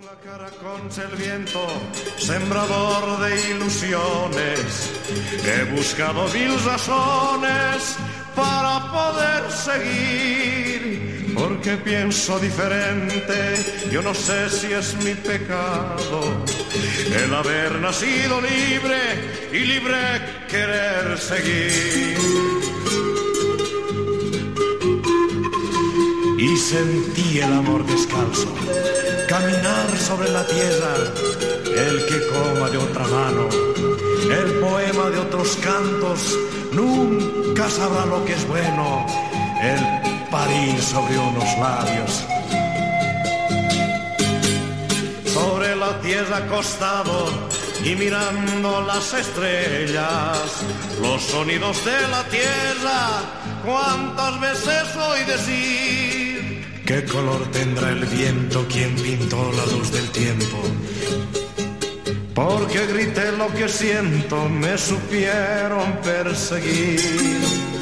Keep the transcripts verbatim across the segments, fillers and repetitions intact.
la cara contra el viento, sembrador de ilusiones, he buscado mil razones para poder seguir, porque pienso diferente, yo no sé si es mi pecado, el haber nacido libre y libre querer seguir. Y sentí el amor descalzo, caminar sobre la tierra, el que coma de otra mano, el poema de otros cantos, nunca sabrá lo que es bueno, el parir sobre unos labios. Sobre la tierra acostado y mirando las estrellas, los sonidos de la tierra, cuántas veces oí decir. ¿Qué color tendrá el viento quien pintó la luz del tiempo? Porque grité lo que siento, me supieron perseguir.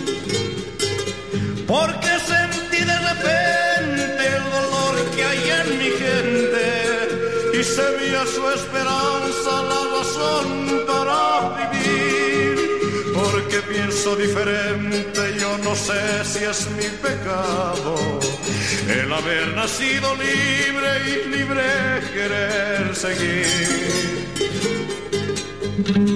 Porque sentí de repente el dolor que hay en mi gente y se veía su esperanza, la razón para vivir. Porque pienso diferente, yo no sé si es mi pecado el haber nacido libre y libre querer seguir.